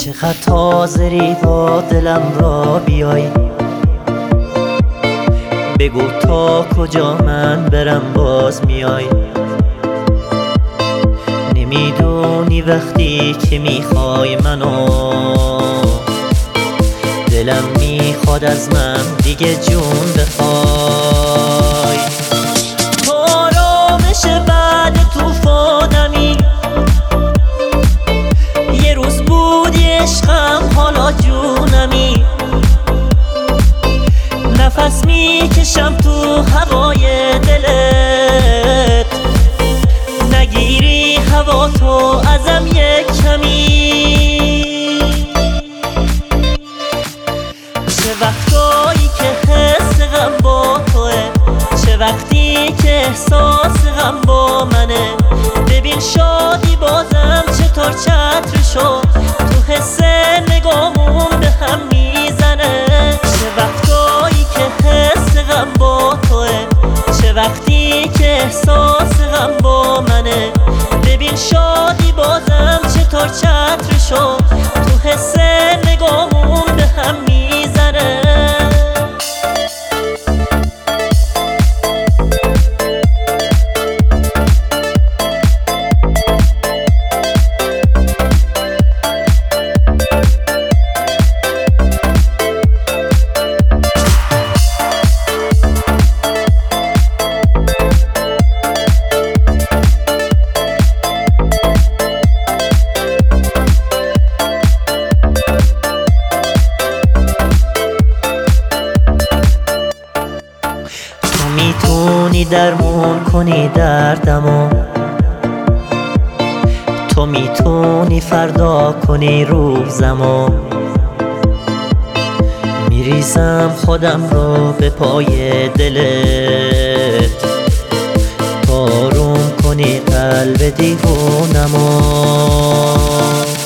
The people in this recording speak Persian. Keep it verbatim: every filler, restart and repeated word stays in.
چقدر حاضری با دلم را بیای، بگو تا کجا من برم باز میای. نمیدونی وقتی که میخوای منو، دلم میخواد از من دیگه جون بخوای. تو آرامش بعد توفانمی، یه روز بودی عشقم حالا جونمی. نفس میکشم تو هوای دلت، نگیری هوا تو ازم یک کمی. چه وقتایی که حس غم با توه، چه وقتی که احساس غم با منه. ببین شادی بازم چطور چترشو تو حس نگامون به هم میزنه. چه وقتایی که حس غم با توه، چه وقتی که احساس غم با منه. ببین شادی بازم چطور چترشو تو حس نگامون به هم میزنه. میتونی درمون کنی دردمو، تو میتونی فردا کنی روزمو. میریزم خودم رو به پای دلت، تا آروم کنی قلب دیوونمو.